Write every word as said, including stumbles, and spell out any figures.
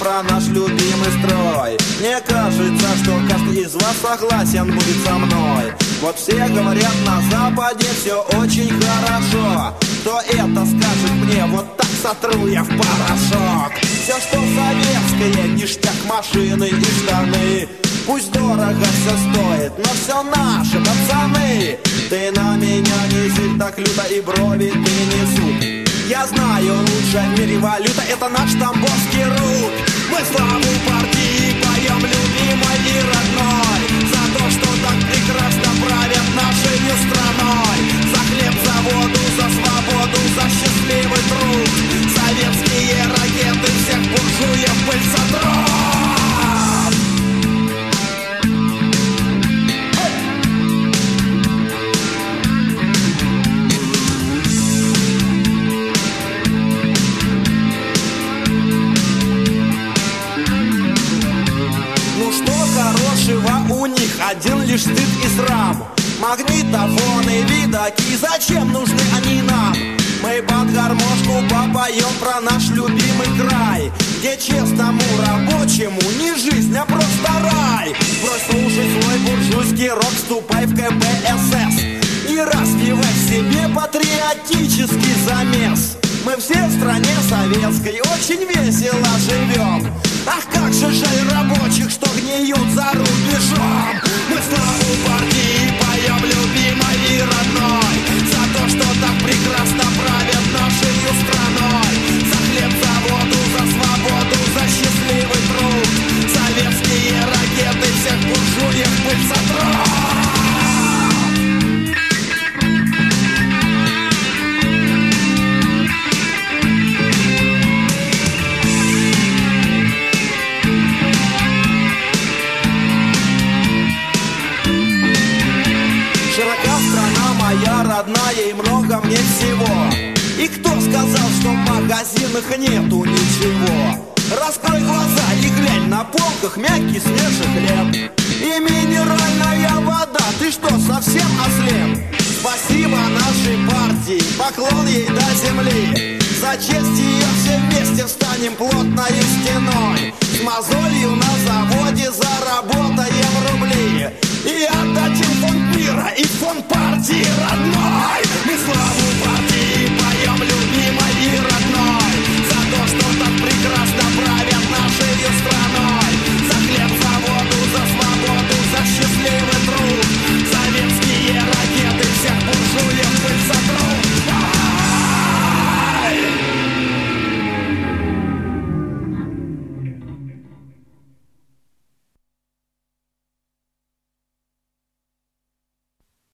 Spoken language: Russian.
про наш любимый строй. Мне кажется, что каждый из вас согласен будет со мной. Вот все говорят, на Западе все очень хорошо. Кто это скажет мне, вот так сотру я в порошок. Все, что советское, ништяк, машины и штаны. Пусть дорого все стоит, но все наши, пацаны. Ты на меня не зырь так люто и брови ты не суд. Я знаю, лучшая в мире валюта — это наш тамбовский рут. Мы славу партии поем, любимой и родной, за то, что так прекрасно правят нашей страной. За хлеб, за воду, за свободу, за счастливый труд. Советские ракеты всех буржуев пыль сотрут. У них один лишь стыд и срам. Магнитофоны, видаки, зачем нужны они нам? Мы под гармошку попоем про наш любимый край, где честному рабочему не жизнь, а просто рай. Брось слушай свой буржуйский рок, вступай в ка пэ эс эс и развивай в себе патриотический замес. Мы все в стране советской очень весело живем. Ах, как же жаль рабочих, что гниют за рубежом. Мы славу партии поем, любимой и родной, за то, что так прекрасно правят нашей страной. За хлеб, за воду, за свободу, за счастливый труд. Советские ракеты всех буржуев пыль сотрут. Родная, и много мне всего. И кто сказал, что в магазинах нету ничего? Раскрой глаза и глянь, на полках мягкий свежий хлеб и минеральная вода. Ты что, совсем ослеп? Спасибо нашей партии, поклон ей до земли. За честь ее все вместе встанем плотною стеной. С мозолью на заводе заработаем рубли.